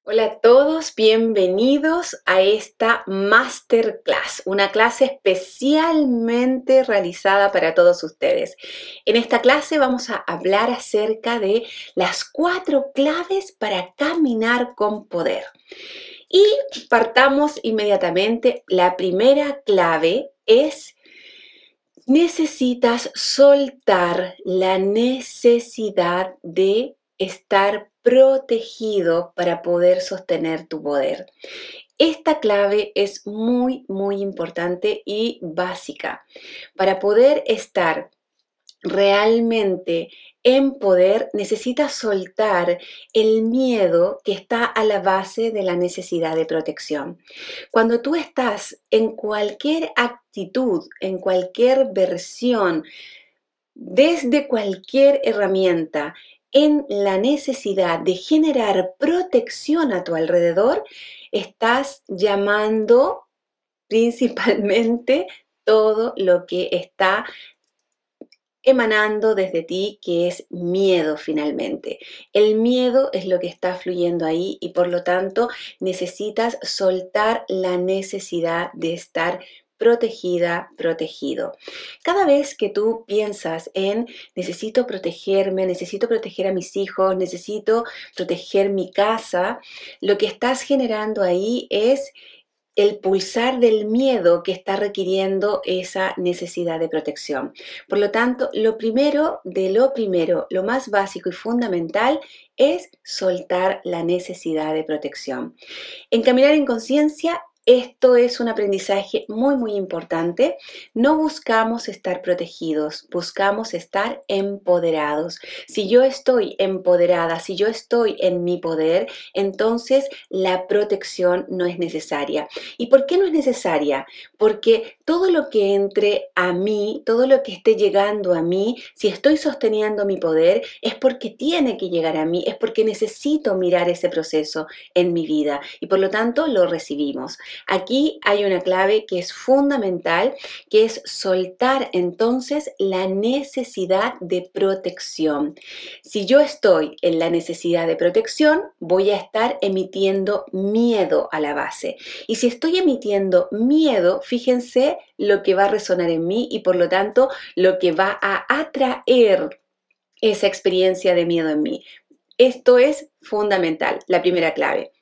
Hola a todos, bienvenidos a esta Masterclass, una clase especialmente realizada para todos ustedes. En esta clase vamos a hablar acerca de las 4 claves para caminar con poder. Y partamos inmediatamente. La primera clave es: necesitas soltar la necesidad de estar protegido para poder sostener tu poder. Esta clave es muy importante y básica. Para poder estar realmente en poder, necesitas soltar el miedo que está a la base de la necesidad de protección. Cuando tú estás en cualquier actitud, en cualquier versión, desde cualquier herramienta, en la necesidad de generar protección a tu alrededor, estás llamando principalmente todo lo que está emanando desde ti, que es miedo finalmente. El miedo es lo que está fluyendo ahí y por lo tanto necesitas soltar la necesidad de estar protegida, protegido. Cada vez que tú piensas en necesito protegerme, necesito proteger a mis hijos, necesito proteger mi casa, lo que estás generando ahí es el pulsar del miedo que está requiriendo esa necesidad de protección. Por lo tanto, lo primero de lo primero, lo más básico y fundamental es soltar la necesidad de protección. En Caminar en Conciencia, esto es un aprendizaje muy importante. No buscamos estar protegidos, buscamos estar empoderados. Si yo estoy empoderada, si yo estoy en mi poder, entonces la protección no es necesaria. ¿Y por qué no es necesaria? Porque todo lo que entre a mí, todo lo que esté llegando a mí, si estoy sosteniendo mi poder, es porque tiene que llegar a mí, es porque necesito mirar ese proceso en mi vida y por lo tanto lo recibimos. Aquí hay una clave que es fundamental, que es soltar entonces la necesidad de protección. Si yo estoy en la necesidad de protección, voy a estar emitiendo miedo a la base. Y si estoy emitiendo miedo, fíjense lo que va a resonar en mí y por lo tanto lo que va a atraer esa experiencia de miedo en mí. Esto es fundamental, la primera clave.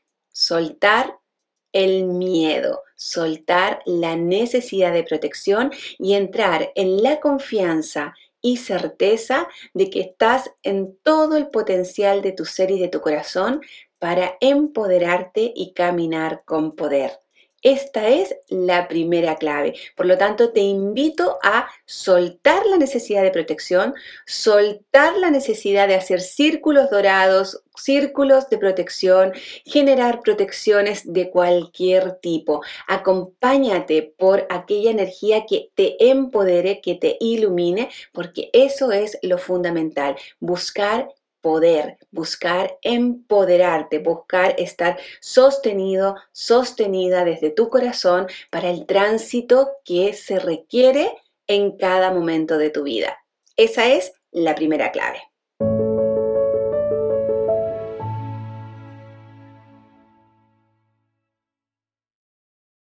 Soltar el miedo, soltar la necesidad de protección y entrar en la confianza y certeza de que estás en todo el potencial de tu ser y de tu corazón para empoderarte y caminar con poder. Esta es la primera clave. Por lo tanto, te invito a soltar la necesidad de protección, soltar la necesidad de hacer círculos dorados, círculos de protección, generar protecciones de cualquier tipo. Acompáñate por aquella energía que te empodere, que te ilumine, porque eso es lo fundamental. Buscar poder, buscar empoderarte, buscar estar sostenido, sostenida desde tu corazón para el tránsito que se requiere en cada momento de tu vida. Esa es la primera clave.